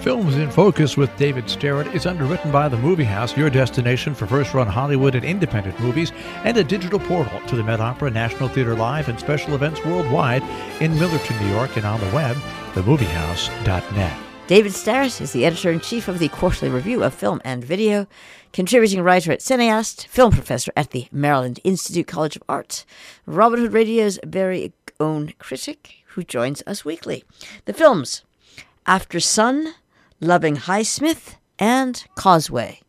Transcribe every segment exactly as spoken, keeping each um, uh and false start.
Films in Focus with David Starrett is underwritten by The Movie House, your destination for first-run Hollywood and independent movies, and a digital portal to the Met Opera, National Theater Live, and special events worldwide in Millerton, New York, and on the web, the movie house dot net. David Starrett is the editor-in-chief of the Quarterly Review of Film and Video, contributing writer at Cineast, film professor at the Maryland Institute College of Art, Robin Hood Radio's very own critic, who joins us weekly. The films: After Sun, Loving Highsmith, and Causeway.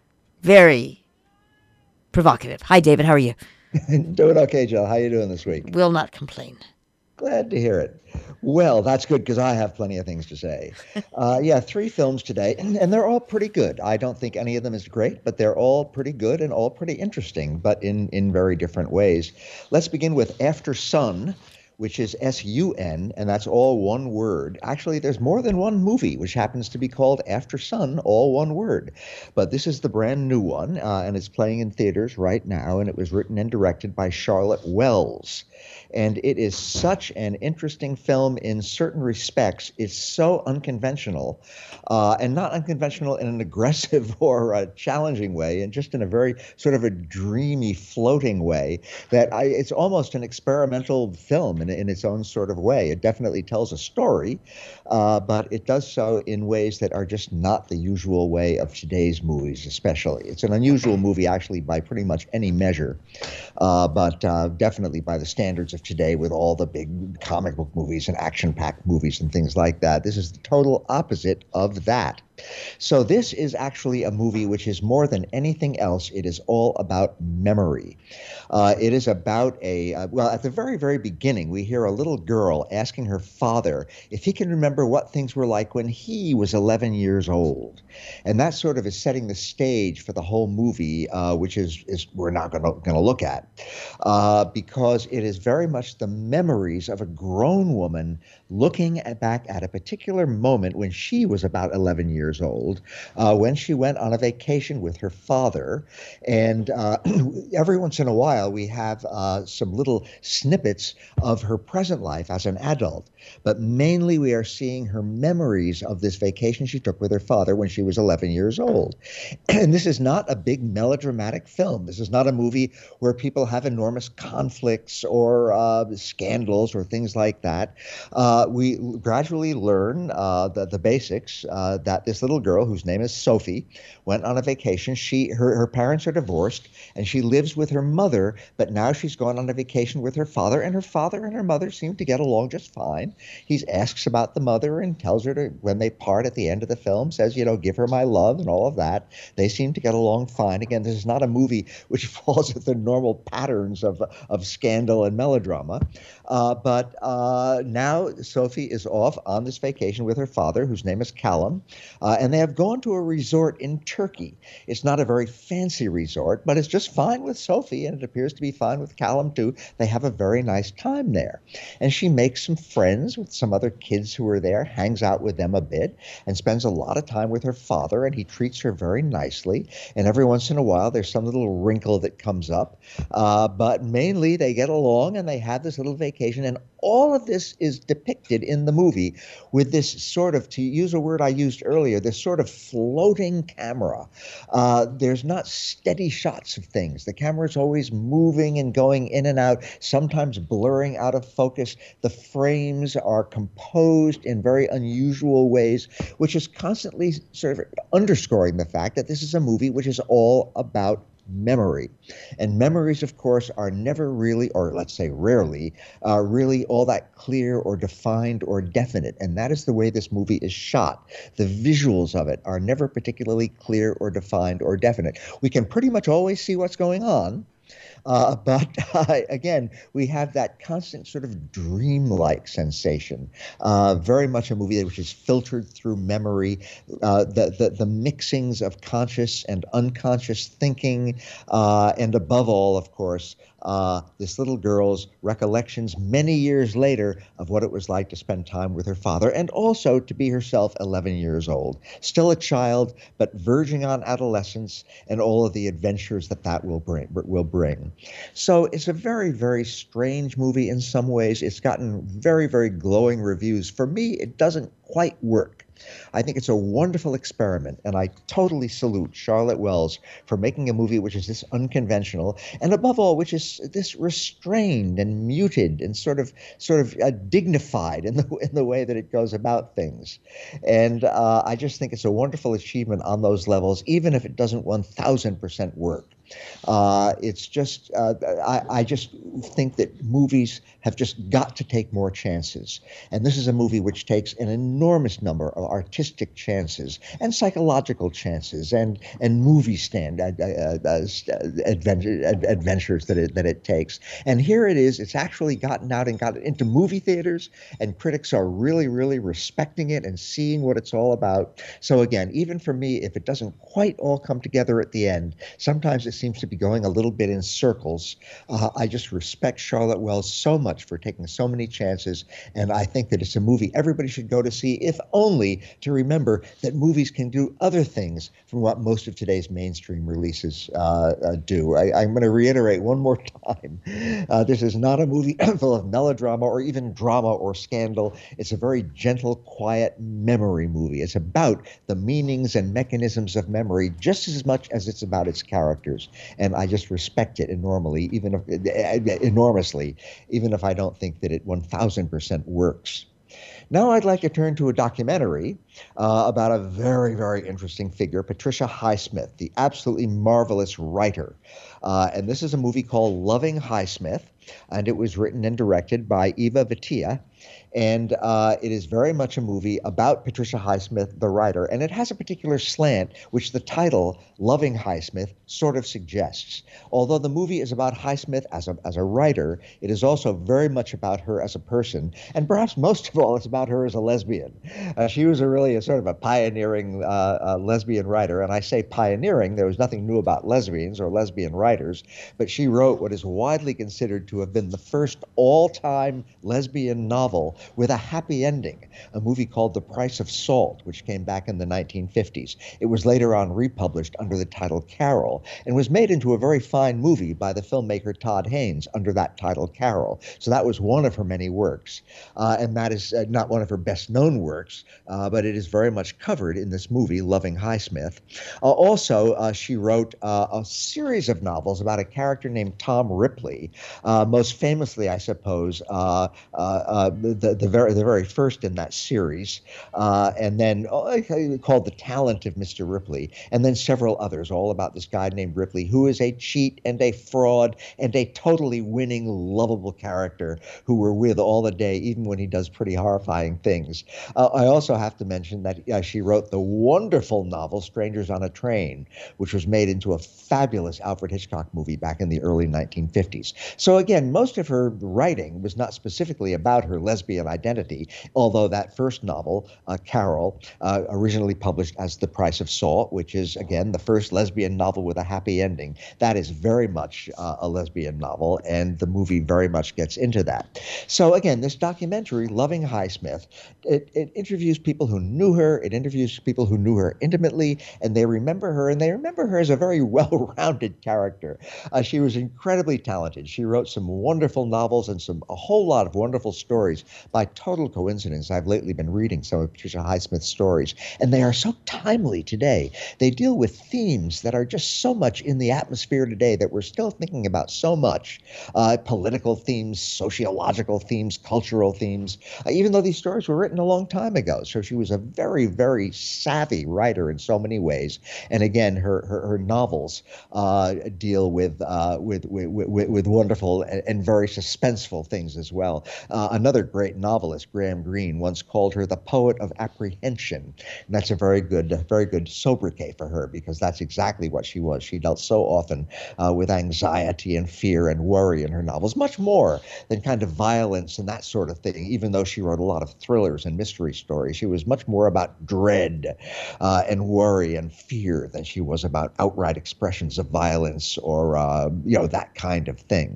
Very provocative. Hi, David. How are you? Doing okay, Jill. How are you doing this week? Will not complain. Glad to hear it. Well, that's good because I have plenty of things to say. Uh, yeah, three films today, and, and they're all pretty good. I don't think any of them is great, but they're all pretty good and all pretty interesting, but in, in very different ways. Let's begin with After Sun, which is S U N, and that's all one word. Actually, there's more than one movie, which happens to be called After Sun, all one word. But this is the brand new one, uh, and it's playing in theaters right now, and it was written and directed by Charlotte Wells. And it is such an interesting film in certain respects. It's so unconventional, uh, and not unconventional in an aggressive or a challenging way, and just in a very sort of a dreamy, floating way, that I, it's almost an experimental film in, in its own sort of way. It definitely tells a story, uh, but it does so in ways that are just not the usual way of today's movies, especially. It's an unusual movie, actually, by pretty much any measure, uh, but uh, definitely by the standards of today with all the big comic book movies and action-packed movies and things like that. This is the total opposite of that. So this is actually a movie which is more than anything else. It is all about memory. Uh, it is about a, uh, well, at the very, very beginning, we hear a little girl asking her father if he can remember what things were like when he was eleven years old. And that sort of is setting the stage for the whole movie, uh, which is, is we're not going to look at, uh, because it is very much the memories of a grown woman looking at, back at a particular moment when she was about eleven years old, uh, when she went on a vacation with her father. And uh, every once in a while, we have uh, some little snippets of her present life as an adult. But mainly we are seeing her memories of this vacation she took with her father when she was eleven years old. And this is not a big melodramatic film. This is not a movie where people have enormous conflicts or uh, scandals or things like that. Uh, we gradually learn uh, the, the basics, uh, that this little girl, whose name is Sophie, went on a vacation. She, her, her parents are divorced, and she lives with her mother, but now she's gone on a vacation with her father, and her father and her mother seem to get along just fine. He asks about the mother and tells her to, when they part at the end of the film, says, you know, give her my love and all of that. They seem to get along fine. Again, this is not a movie which falls with the normal patterns of, of scandal and melodrama. Uh, but uh, now Sophie is off on this vacation with her father, whose name is Callum, uh, and they have gone to a resort in Turkey. It's not a very fancy resort, but it's just fine with Sophie, and it appears to be fine with Callum, too. They have a very nice time there. And she makes some friends with some other kids who are there, hangs out with them a bit, and spends a lot of time with her father, and he treats her very nicely. And every once in a while, there's some little wrinkle that comes up. Uh, but mainly, they get along, and they have this little vacation. And all of this is depicted in the movie with this sort of, to use a word I used earlier, this sort of floating camera. Uh, there's not steady shots of things. The camera is always moving and going in and out, sometimes blurring out of focus. The frames are composed in very unusual ways, which is constantly sort of underscoring the fact that this is a movie which is all about memory. And memories, of course, are never really, or let's say rarely, uh, really all that clear or defined or definite. And that is the way this movie is shot. The visuals of it are never particularly clear or defined or definite. We can pretty much always see what's going on. Uh, but uh, again, we have that constant sort of dreamlike sensation. Uh, very much a movie which is filtered through memory. Uh, the, the the mixings of conscious and unconscious thinking, uh, and above all, of course, uh, this little girl's recollections many years later of what it was like to spend time with her father, and also to be herself eleven years old, still a child, but verging on adolescence, and all of the adventures that that will bring. Will bring. So it's a very, very strange movie in some ways. It's gotten very, very glowing reviews. For me, it doesn't quite work. I think it's a wonderful experiment, and I totally salute Charlotte Wells for making a movie which is this unconventional, and above all, which is this restrained and muted and sort of sort of uh, dignified in the in the way that it goes about things. And uh, I just think it's a wonderful achievement on those levels, even if it doesn't one thousand percent work. Uh, it's just, uh, I, I just think that movies have just got to take more chances. And this is a movie which takes an enormous number of artistic chances and psychological chances and, and movie stand uh, uh, uh, adventure, adventures that it, that it takes. And here it is, it's actually gotten out and got into movie theaters, and critics are really, really respecting it and seeing what it's all about. So again, even for me, if it doesn't quite all come together at the end, sometimes it seems to be going a little bit in circles. Uh, I just respect Charlotte Wells so much for taking so many chances, and I think that it's a movie everybody should go to see, if only to remember that movies can do other things from what most of today's mainstream releases uh, uh, do. I, I'm going to reiterate one more time. Uh, this is not a movie full of melodrama or even drama or scandal. It's a very gentle, quiet memory movie. It's about the meanings and mechanisms of memory just as much as it's about its characters. And I just respect it enormously, even if, enormously, even if I don't think that it one thousand percent works. Now I'd like to turn to a documentary uh, about a very, very interesting figure, Patricia Highsmith, the absolutely marvelous writer. Uh, and this is a movie called Loving Highsmith, and it was written and directed by Eva Vitia. And uh, it is very much a movie about Patricia Highsmith, the writer. And it has a particular slant, which the title, Loving Highsmith, sort of suggests. Although the movie is about Highsmith as a, as a writer, it is also very much about her as a person. And perhaps most of all, it's about her as a lesbian. Uh, she was a really a sort of a pioneering uh, uh, lesbian writer. And I say pioneering, there was nothing new about lesbians or lesbian writers, but she wrote what is widely considered to have been the first all-time lesbian novel with a happy ending, a movie called The Price of Salt, which came back in the nineteen fifties. It was later on republished under the title Carol and was made into a very fine movie by the filmmaker Todd Haynes under that title Carol. So that was one of her many works. Uh, and that is uh, not one of her best known works, uh, but it is very much covered in this movie, Loving Highsmith. Uh, also, uh, she wrote uh, a series of novels about a character named Tom Ripley, uh, most famously, I suppose, uh, uh, uh, the, the very the very first in that series, uh, and then uh, called The Talent of Mister Ripley, and then several others, all about this guy named Ripley, who is a cheat and a fraud and a totally winning, lovable character who we're with all the day, even when he does pretty horrifying things. Uh, I also have to mention that uh, she wrote the wonderful novel Strangers on a Train, which was made into a fabulous Alfred Hitchcock movie back in the early nineteen fifties. So again, most of her writing was not specifically about her lesbian identity, although that first novel, uh, Carol, uh, originally published as The Price of Salt, which is, again, the first lesbian novel with a happy ending, that is very much uh, a lesbian novel, and the movie very much gets into that. So again, this documentary, Loving Highsmith, it, it interviews people who knew her, it interviews people who knew her intimately, and they remember her, and they remember her as a very well-rounded character. Uh, she was incredibly talented. She wrote some wonderful novels and some a whole lot of wonderful stories. By total coincidence, I've lately been reading some of Patricia Highsmith's stories, and they are so timely today. They deal with themes that are just so much in the atmosphere today that we're still thinking about so much. Uh, political themes, sociological themes, cultural themes, uh, even though these stories were written a long time ago. So she was a very, very savvy writer in so many ways. And again, her her, her novels uh, deal with, uh, with, with, with, with wonderful and, and very suspenseful things as well. Uh, another great novelist, Graham Greene, once called her the poet of apprehension. And that's a very good, very good sobriquet for her, because that's exactly what she was. She dealt so often uh, with anxiety and fear and worry in her novels, much more than kind of violence and that sort of thing. Even though she wrote a lot of thrillers and mystery stories, she was much more about dread uh, and worry and fear than she was about outright expressions of violence or, uh, you know, that kind of thing.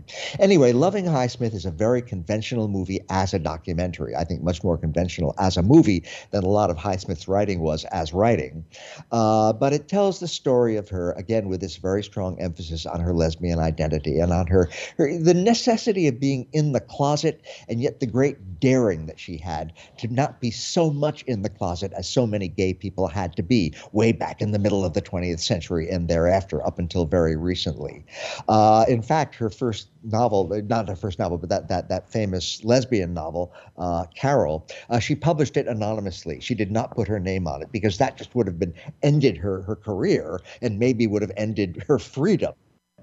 Anyway, Loving Highsmith is a very conventional movie as a documentary. I think much more conventional as a movie than a lot of Highsmith's writing was as writing. Uh, but it tells the story of her, again, with this very strong emphasis on her lesbian identity and on her, her the necessity of being in the closet, and yet the great daring that she had to not be so much in the closet as so many gay people had to be way back in the middle of the twentieth century and thereafter, up until very recently. Uh, in fact, her first novel, not her first novel, but that that that famous lesbian novel, uh, Carol, uh, she published it anonymously. She did not put her name on it because that just would have been ended her her career and maybe would have ended her freedom.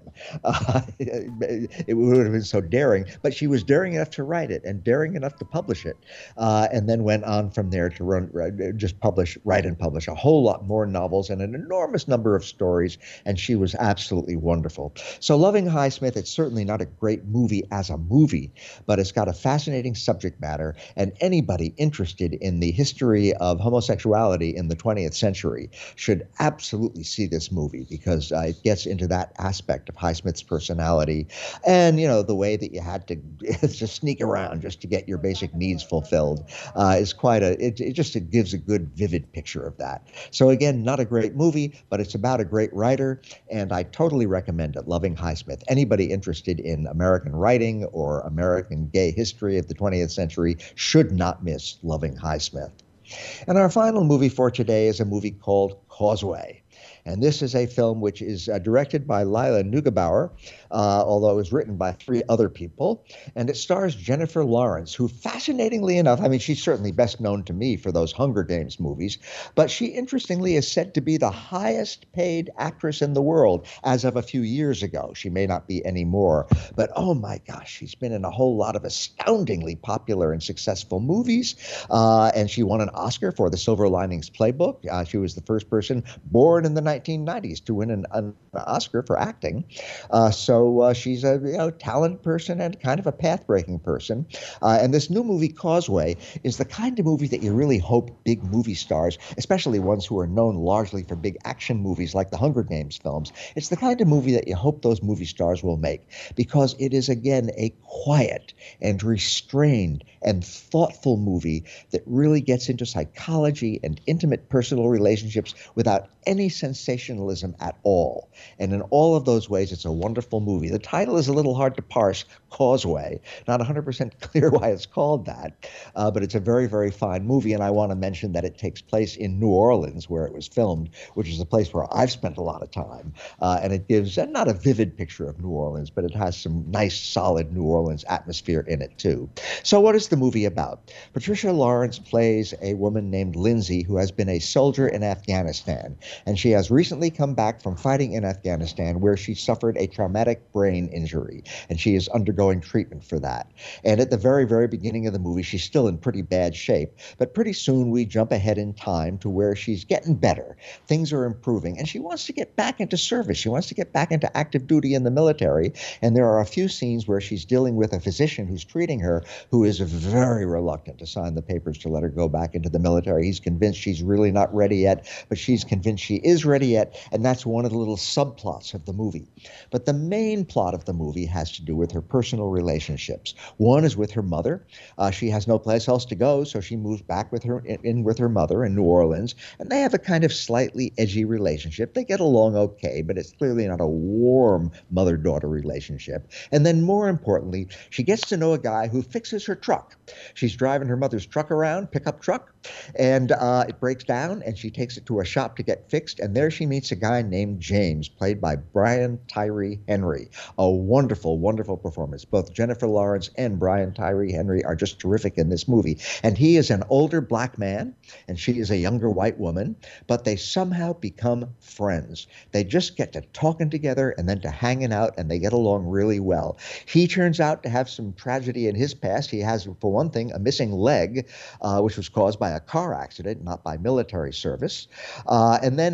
Uh, it, it would have been so daring, but she was daring enough to write it and daring enough to publish it, uh, and then went on from there to run, just publish, write and publish a whole lot more novels and an enormous number of stories, and she was absolutely wonderful. So Loving Highsmith, it's certainly not a great movie as a movie, but it's got a fascinating subject matter, and anybody interested in the history of homosexuality in the twentieth century should absolutely see this movie, because uh, it gets into that aspect of Highsmith's personality, and you know the way that you had to just sneak around just to get your basic needs fulfilled uh, is quite a. It, it just it gives a good, vivid picture of that. So again, not a great movie, but it's about a great writer, and I totally recommend it. Loving Highsmith. Anybody interested in American writing or American gay history of the twentieth century should not miss Loving Highsmith. And our final movie for today is a movie called Causeway. And this is a film which is uh, directed by Lila Neugebauer, uh, although it was written by three other people. And it stars Jennifer Lawrence, who, fascinatingly enough, I mean, she's certainly best known to me for those Hunger Games movies, but she, interestingly, is said to be the highest paid actress in the world as of a few years ago. She may not be anymore, but oh my gosh, she's been in a whole lot of astoundingly popular and successful movies. Uh, and she won an Oscar for The Silver Linings Playbook. Uh, she was the first person born in the nineteen nineties to win an, an Oscar for acting. Uh, so uh, she's a you know talented person and kind of a path-breaking person. Uh, and this new movie, Causeway, is the kind of movie that you really hope big movie stars, especially ones who are known largely for big action movies like the Hunger Games films, it's the kind of movie that you hope those movie stars will make, because it is, again, a quiet and restrained and thoughtful movie that really gets into psychology and intimate personal relationships without any sensationalism at all. And in all of those ways, it's a wonderful movie. The title is a little hard to parse, Causeway. Not one hundred percent clear why it's called that, uh, but it's a very, very fine movie. And I want to mention that it takes place in New Orleans, where it was filmed, which is a place where I've spent a lot of time. Uh, and it gives uh, not a vivid picture of New Orleans, but it has some nice, solid New Orleans atmosphere in it, too. So what is the movie about? Patricia Lawrence plays a woman named Lindsay, who has been a soldier in Afghanistan. And she has recently come back from fighting in Afghanistan, where she suffered a traumatic brain injury, and she is undergoing treatment for that. And at the very, very beginning of the movie, she's still in pretty bad shape, but pretty soon we jump ahead in time to where she's getting better. Things are improving, and she wants to get back into service. She wants to get back into active duty in the military, and there are a few scenes where she's dealing with a physician who's treating her, who is very reluctant to sign the papers to let her go back into the military. He's convinced she's really not ready yet, but she's convinced she is ready yet, and that's one of the little subplots of the movie. But the main plot of the movie has to do with her personal relationships. One is with her mother. Uh, she has no place else to go, so she moves back with her in, in with her mother in New Orleans, and they have a kind of slightly edgy relationship. They get along okay, but it's clearly not a warm mother-daughter relationship. And then more importantly, she gets to know a guy who fixes her truck. She's driving her mother's truck around, pickup truck, and uh, it breaks down, and she takes it to a shop to get fixed, and there she meets a guy named James, played by Brian Tyree Henry. A wonderful, wonderful performance. Both Jennifer Lawrence and Brian Tyree Henry are just terrific in this movie. And he is an older black man, and she is a younger white woman, but they somehow become friends. They just get to talking together and then to hanging out, and they get along really well. He turns out to have some tragedy in his past. He has, for one thing, a missing leg, uh, which was caused by a car accident, not by military service. Uh, and then eventually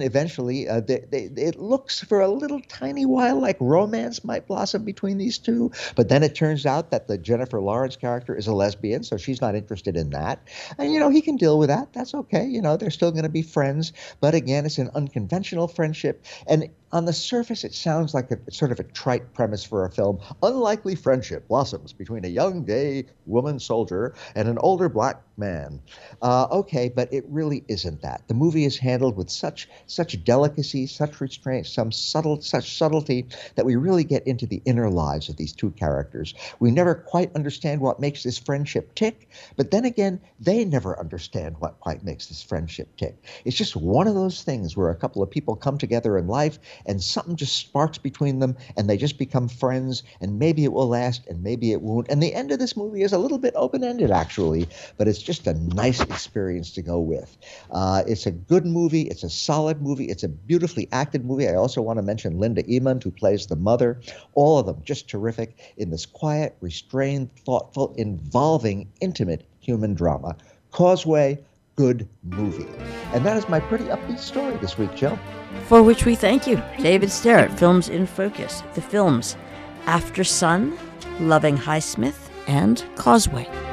actually. Uh, they, they, it looks for a little tiny while like romance might blossom between these two, but then it turns out that the Jennifer Lawrence character is a lesbian, so she's not interested in that. And, you know, he can deal with that. That's okay. You know, they're still going to be friends. But again, it's an unconventional friendship. And on the surface, it sounds like a sort of a trite premise for a film. Unlikely friendship blossoms between a young gay woman soldier and an older black man. Uh, okay, but it really isn't that. The movie is handled with such such delicacy, such restraint, some subtle such subtlety that we really get into the inner lives of these two characters. We never quite understand what makes this friendship tick, but then again, they never understand what quite makes this friendship tick. It's just one of those things where a couple of people come together in life and something just sparks between them and they just become friends, and maybe it will last and maybe it won't. And the end of this movie is a little bit open-ended, actually, but it's just a nice experience to go with. Uh, it's a good movie. It's a solid movie. It's a beautifully acted movie. I also want to mention Linda Emond, who plays the mother. All of them just terrific in this quiet, restrained, thoughtful, involving, intimate human drama. Causeway, good movie. And that is my pretty upbeat story this week, Jill. For which we thank you, David Sterrett, Films in Focus. The films After Sun, Loving Highsmith, and Causeway.